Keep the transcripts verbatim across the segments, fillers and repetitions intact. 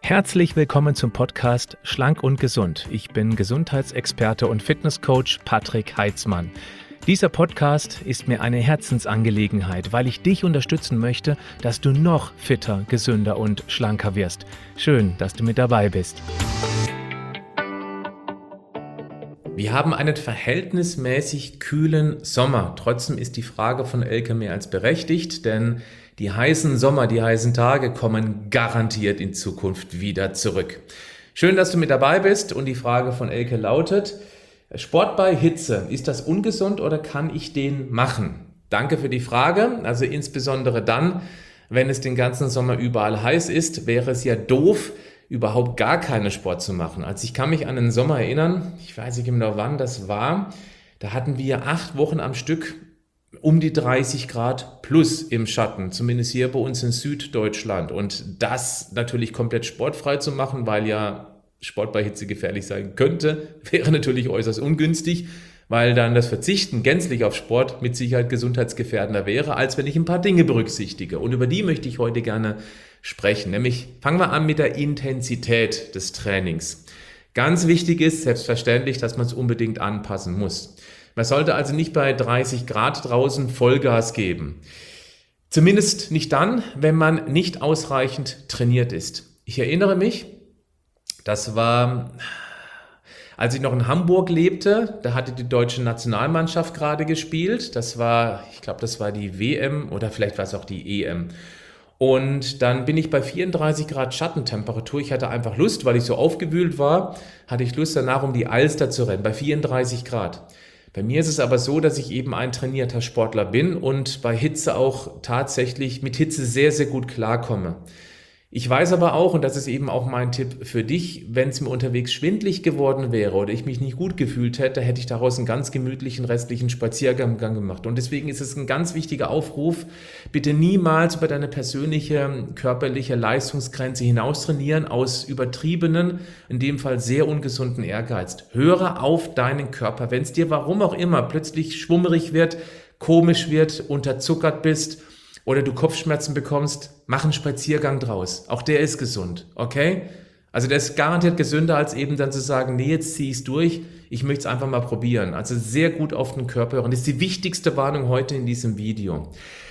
Herzlich willkommen zum Podcast Schlank und Gesund. Ich bin Gesundheitsexperte und Fitnesscoach Patrick Heitzmann. Dieser Podcast ist mir eine Herzensangelegenheit, weil ich dich unterstützen möchte, dass du noch fitter, gesünder und schlanker wirst. Schön, dass du mit dabei bist. Wir haben einen verhältnismäßig kühlen Sommer. Trotzdem ist die Frage von Elke mehr als berechtigt, denn die heißen Sommer, die heißen Tage kommen garantiert in Zukunft wieder zurück. Schön, dass du mit dabei bist und die Frage von Elke lautet: Sport bei Hitze, ist das ungesund oder kann ich den machen? Danke für die Frage. Also insbesondere dann, wenn es den ganzen Sommer überall heiß ist, wäre es ja doof, überhaupt gar keinen Sport zu machen. Also ich kann mich an einen Sommer erinnern, ich weiß nicht genau wann das war, da hatten wir acht Wochen am Stück um die dreißig Grad plus im Schatten, zumindest hier bei uns in Süddeutschland. Und das natürlich komplett sportfrei zu machen, weil ja Sport bei Hitze gefährlich sein könnte, wäre natürlich äußerst ungünstig, weil dann das Verzichten gänzlich auf Sport mit Sicherheit gesundheitsgefährdender wäre, als wenn ich ein paar Dinge berücksichtige. Und über die möchte ich heute gerne sprechen. Nämlich fangen wir an mit der Intensität des Trainings. Ganz wichtig ist selbstverständlich, dass man es unbedingt anpassen muss. Man sollte also nicht bei dreißig Grad draußen Vollgas geben. Zumindest nicht dann, wenn man nicht ausreichend trainiert ist. Ich erinnere mich, das war, als ich noch in Hamburg lebte, da hatte die deutsche Nationalmannschaft gerade gespielt. Das war, ich glaube, das war die W M oder vielleicht war es auch die E M. Und dann bin ich bei vierunddreißig Grad Schattentemperatur. Ich hatte einfach Lust, weil ich so aufgewühlt war, hatte ich Lust danach, um die Alster zu rennen, bei vierunddreißig Grad. Bei mir ist es aber so, dass ich eben ein trainierter Sportler bin und bei Hitze auch tatsächlich mit Hitze sehr, sehr gut klarkomme. Ich weiß aber auch, und das ist eben auch mein Tipp für dich, wenn es mir unterwegs schwindlig geworden wäre oder ich mich nicht gut gefühlt hätte, hätte ich daraus einen ganz gemütlichen restlichen Spaziergang gemacht. Und deswegen ist es ein ganz wichtiger Aufruf, bitte niemals über deine persönliche körperliche Leistungsgrenze hinaus trainieren aus übertriebenen, in dem Fall sehr ungesunden Ehrgeiz. Höre auf deinen Körper. Wenn es dir warum auch immer plötzlich schwummerig wird, komisch wird, unterzuckert bist, oder du Kopfschmerzen bekommst, mach einen Spaziergang draus. Auch der ist gesund, okay? Also der ist garantiert gesünder, als eben dann zu sagen, nee, jetzt zieh ich's durch, ich möchte es einfach mal probieren. Also sehr gut auf den Körper hören. Das ist die wichtigste Warnung heute in diesem Video.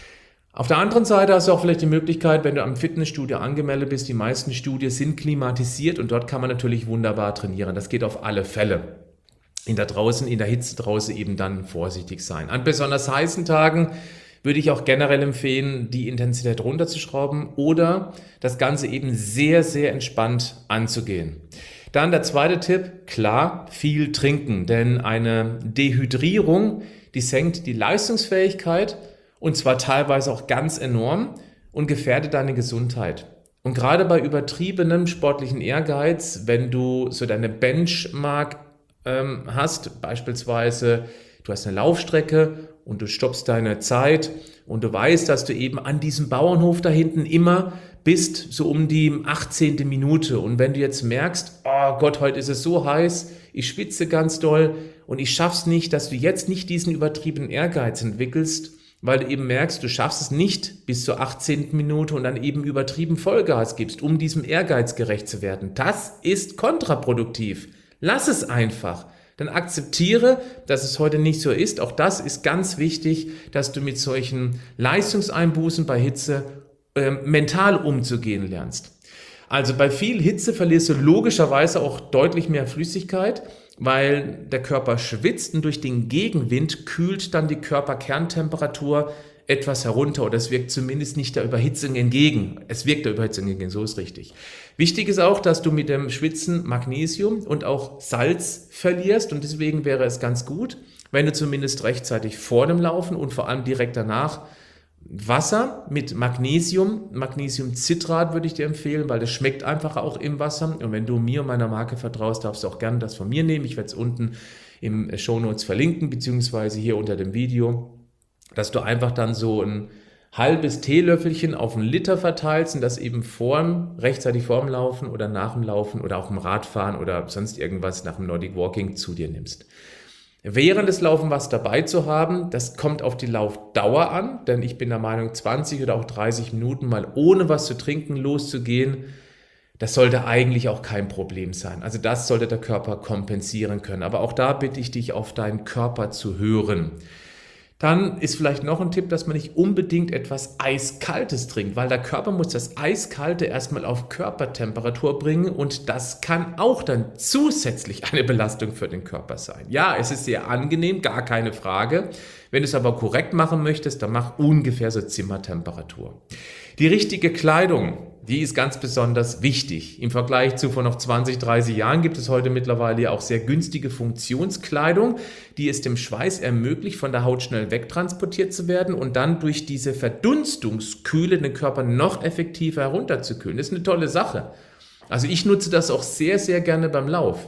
Auf der anderen Seite hast du auch vielleicht die Möglichkeit, wenn du am Fitnessstudio angemeldet bist, die meisten Studien sind klimatisiert und dort kann man natürlich wunderbar trainieren. Das geht auf alle Fälle. In der draußen, in der Hitze draußen eben dann vorsichtig sein. An besonders heißen Tagen würde ich auch generell empfehlen, die Intensität runterzuschrauben oder das Ganze eben sehr, sehr entspannt anzugehen. Dann der zweite Tipp, klar, viel trinken, denn eine Dehydrierung, die senkt die Leistungsfähigkeit und zwar teilweise auch ganz enorm und gefährdet deine Gesundheit. Und gerade bei übertriebenem sportlichen Ehrgeiz, wenn du so deine Benchmark ähm, hast, beispielsweise du hast eine Laufstrecke und du stoppst deine Zeit und du weißt, dass du eben an diesem Bauernhof da hinten immer bist, so um die achtzehnte Minute. Und wenn du jetzt merkst, oh Gott, heute ist es so heiß, ich schwitze ganz doll und ich schaff's nicht, dass du jetzt nicht diesen übertriebenen Ehrgeiz entwickelst, weil du eben merkst, du schaffst es nicht bis zur achtzehnten Minute und dann eben übertrieben Vollgas gibst, um diesem Ehrgeiz gerecht zu werden. Das ist kontraproduktiv. Lass es einfach. Dann akzeptiere, dass es heute nicht so ist. Auch das ist ganz wichtig, dass du mit solchen Leistungseinbußen bei Hitze äh, mental umzugehen lernst. Also bei viel Hitze verlierst du logischerweise auch deutlich mehr Flüssigkeit, weil der Körper schwitzt und durch den Gegenwind kühlt dann die Körperkerntemperatur etwas herunter oder es wirkt zumindest nicht der Überhitzung entgegen. Es wirkt der Überhitzung entgegen, so ist richtig. Wichtig ist auch, dass du mit dem Schwitzen Magnesium und auch Salz verlierst und deswegen wäre es ganz gut, wenn du zumindest rechtzeitig vor dem Laufen und vor allem direkt danach Wasser mit Magnesium, Magnesiumcitrat würde ich dir empfehlen, weil das schmeckt einfach auch im Wasser und wenn du mir und meiner Marke vertraust, darfst du auch gerne das von mir nehmen. Ich werde es unten im Shownotes verlinken, beziehungsweise hier unter dem Video, dass du einfach dann so ein halbes Teelöffelchen auf einen Liter verteilst und das eben vorm, rechtzeitig vorm Laufen oder nach dem Laufen oder auch im Radfahren oder sonst irgendwas nach dem Nordic Walking zu dir nimmst. Während des Laufens was dabei zu haben, das kommt auf die Laufdauer an, denn ich bin der Meinung, zwanzig oder auch dreißig Minuten mal ohne was zu trinken loszugehen, Das sollte eigentlich auch kein Problem sein. Also das sollte der Körper kompensieren können. Aber auch da bitte ich dich, auf deinen Körper zu hören. Dann ist vielleicht noch ein Tipp, dass man nicht unbedingt etwas Eiskaltes trinkt, weil der Körper muss das Eiskalte erstmal auf Körpertemperatur bringen und das kann auch dann zusätzlich eine Belastung für den Körper sein. Ja, es ist sehr angenehm, gar keine Frage. Wenn du es aber korrekt machen möchtest, dann mach ungefähr so Zimmertemperatur. Die richtige Kleidung, die ist ganz besonders wichtig. Im Vergleich zu vor noch zwanzig, dreißig Jahren gibt es heute mittlerweile auch sehr günstige Funktionskleidung, die es dem Schweiß ermöglicht, von der Haut schnell wegtransportiert zu werden und dann durch diese Verdunstungskühle den Körper noch effektiver herunterzukühlen. Das ist eine tolle Sache. Also ich nutze das auch sehr, sehr gerne beim Lauf.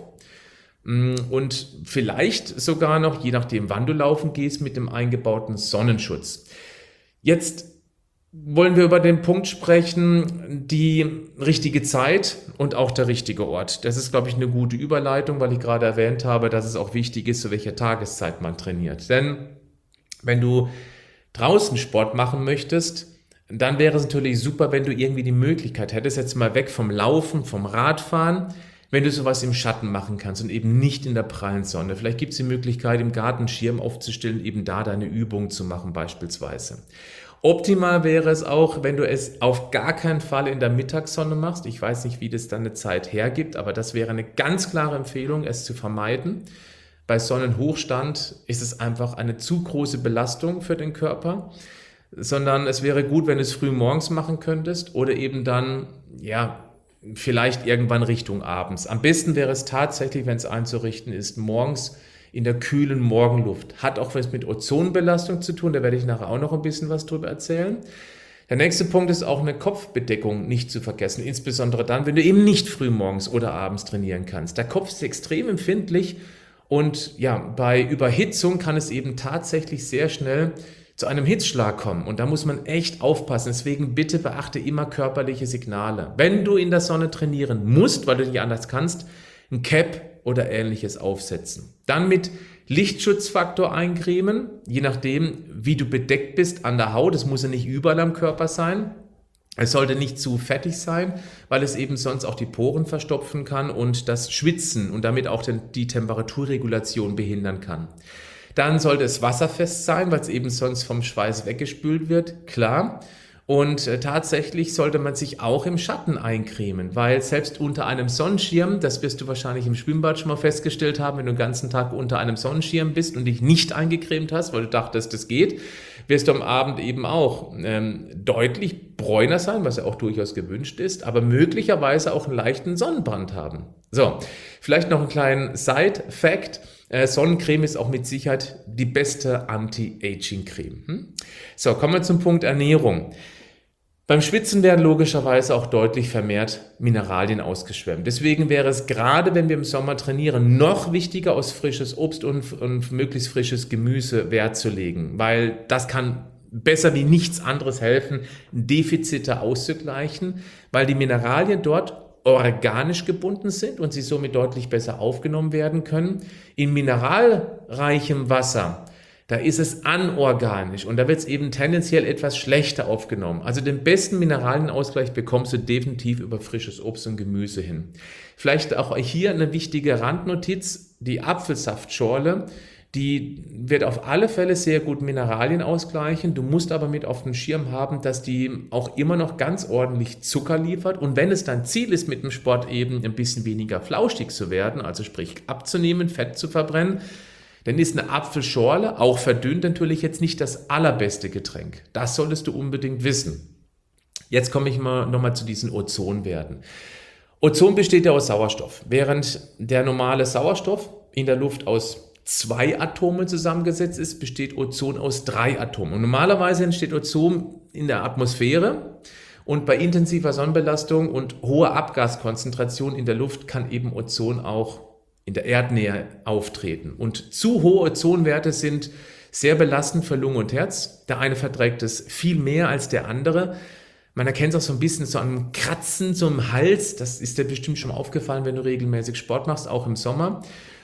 Und vielleicht sogar noch, je nachdem wann du laufen gehst, mit dem eingebauten Sonnenschutz. Jetzt wollen wir über den Punkt sprechen, die richtige Zeit und auch der richtige Ort. Das ist, glaube ich, eine gute Überleitung, weil ich gerade erwähnt habe, dass es auch wichtig ist, zu welcher Tageszeit man trainiert. Denn wenn du draußen Sport machen möchtest, dann wäre es natürlich super, wenn du irgendwie die Möglichkeit hättest, jetzt mal weg vom Laufen, vom Radfahren, wenn du sowas im Schatten machen kannst und eben nicht in der prallen Sonne. Vielleicht gibt es die Möglichkeit, im Garten Schirm aufzustellen, eben da deine Übungen zu machen beispielsweise. Optimal wäre es auch, wenn du es auf gar keinen Fall in der Mittagssonne machst. Ich weiß nicht, wie das dann eine Zeit hergibt, aber das wäre eine ganz klare Empfehlung, es zu vermeiden. Bei Sonnenhochstand ist es einfach eine zu große Belastung für den Körper, sondern es wäre gut, wenn du es früh morgens machen könntest oder eben dann, ja, vielleicht irgendwann Richtung abends. Am besten wäre es tatsächlich, wenn es einzurichten ist, morgens in der kühlen Morgenluft. Hat auch was mit Ozonbelastung zu tun, da werde ich nachher auch noch ein bisschen was drüber erzählen. Der nächste Punkt ist auch eine Kopfbedeckung nicht zu vergessen, insbesondere dann, wenn du eben nicht früh morgens oder abends trainieren kannst. Der Kopf ist extrem empfindlich und ja, bei Überhitzung kann es eben tatsächlich sehr schnell zu einem Hitzschlag kommen und da muss man echt aufpassen. Deswegen bitte beachte immer körperliche Signale. Wenn du in der Sonne trainieren musst, weil du nicht anders kannst, ein Cap oder ähnliches aufsetzen. Dann mit Lichtschutzfaktor eincremen, je nachdem, wie du bedeckt bist an der Haut. Es muss ja nicht überall am Körper sein. Es sollte nicht zu fettig sein, weil es eben sonst auch die Poren verstopfen kann und das Schwitzen und damit auch die Temperaturregulation behindern kann. Dann sollte es wasserfest sein, weil es eben sonst vom Schweiß weggespült wird, klar. Und äh, tatsächlich sollte man sich auch im Schatten eincremen, weil selbst unter einem Sonnenschirm, das wirst du wahrscheinlich im Schwimmbad schon mal festgestellt haben, wenn du den ganzen Tag unter einem Sonnenschirm bist und dich nicht eingecremt hast, weil du dachtest, das geht, wirst du am Abend eben auch ähm, deutlich bräuner sein, was ja auch durchaus gewünscht ist, aber möglicherweise auch einen leichten Sonnenbrand haben. So, vielleicht noch einen kleinen Side-Fact. Äh, Sonnencreme ist auch mit Sicherheit die beste Anti-Aging-Creme. Hm? So, kommen wir zum Punkt Ernährung. Beim Schwitzen werden logischerweise auch deutlich vermehrt Mineralien ausgeschwemmt. Deswegen wäre es gerade, wenn wir im Sommer trainieren, noch wichtiger, aus frisches Obst und, und möglichst frisches Gemüse Wert zu legen, weil das kann besser wie nichts anderes helfen, Defizite auszugleichen, weil die Mineralien dort organisch gebunden sind und sie somit deutlich besser aufgenommen werden können. In mineralreichem Wasser, da ist es anorganisch und da wird es eben tendenziell etwas schlechter aufgenommen. Also den besten Mineralienausgleich bekommst du definitiv über frisches Obst und Gemüse hin. Vielleicht auch hier eine wichtige Randnotiz, die Apfelsaftschorle, die wird auf alle Fälle sehr gut Mineralien ausgleichen. Du musst aber mit auf dem Schirm haben, dass die auch immer noch ganz ordentlich Zucker liefert. Und wenn es dein Ziel ist, mit dem Sport eben ein bisschen weniger flauschig zu werden, also sprich abzunehmen, Fett zu verbrennen, dann ist eine Apfelschorle, auch verdünnt, natürlich jetzt nicht das allerbeste Getränk. Das solltest du unbedingt wissen. Jetzt komme ich mal nochmal zu diesen Ozonwerten. Ozon besteht ja aus Sauerstoff, während der normale Sauerstoff in der Luft aus zwei Atome zusammengesetzt ist, besteht Ozon aus drei Atomen. Und normalerweise entsteht Ozon in der Atmosphäre und bei intensiver Sonnenbelastung und hoher Abgaskonzentration in der Luft kann eben Ozon auch in der Erdnähe auftreten. Und zu hohe Ozonwerte sind sehr belastend für Lunge und Herz. Der eine verträgt es viel mehr als der andere. Man erkennt es auch so ein bisschen so einem Kratzen, so im Hals. Das ist dir bestimmt schon aufgefallen, wenn du regelmäßig Sport machst, auch im Sommer.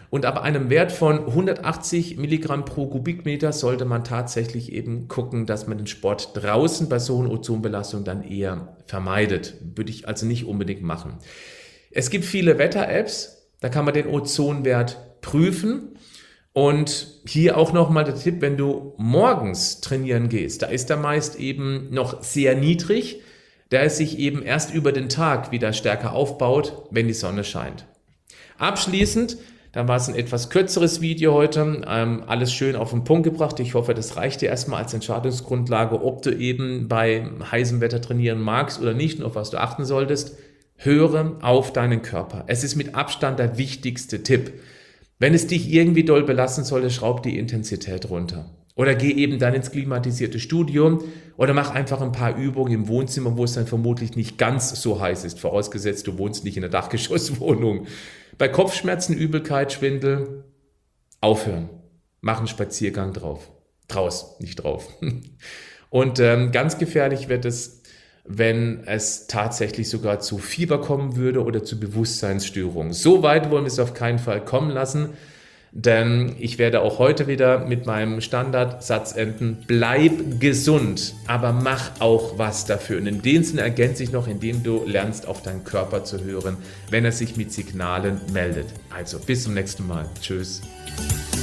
Und ab einem Wert von hundertachtzig Milligramm pro Kubikmeter sollte man tatsächlich eben gucken, dass man den Sport draußen bei so hohen Ozonbelastungen dann eher vermeidet. Würde ich also nicht unbedingt machen. Es gibt viele Wetter-Apps, da kann man den Ozonwert prüfen. Und hier auch nochmal der Tipp, wenn du morgens trainieren gehst, da ist er meist eben noch sehr niedrig, da es sich eben erst über den Tag wieder stärker aufbaut, wenn die Sonne scheint. Abschließend, dann war es ein etwas kürzeres Video heute, ähm, alles schön auf den Punkt gebracht. Ich hoffe, das reicht dir erstmal als Entscheidungsgrundlage, ob du eben bei heißem Wetter trainieren magst oder nicht und auf was du achten solltest. Höre auf deinen Körper. Es ist mit Abstand der wichtigste Tipp. Wenn es dich irgendwie doll belasten sollte, schraub die Intensität runter. Oder geh eben dann ins klimatisierte Studio oder mach einfach ein paar Übungen im Wohnzimmer, wo es dann vermutlich nicht ganz so heiß ist, vorausgesetzt du wohnst nicht in einer Dachgeschosswohnung. Bei Kopfschmerzen, Übelkeit, Schwindel, aufhören. Mach einen Spaziergang drauf. Draus, nicht drauf. Und ähm, ganz gefährlich wird es, wenn es tatsächlich sogar zu Fieber kommen würde oder zu Bewusstseinsstörungen. So weit wollen wir es auf keinen Fall kommen lassen, denn ich werde auch heute wieder mit meinem Standardsatz enden: Bleib gesund, aber mach auch was dafür. Und in dem Sinne ergänze ich noch, indem du lernst, auf deinen Körper zu hören, wenn er sich mit Signalen meldet. Also bis zum nächsten Mal. Tschüss.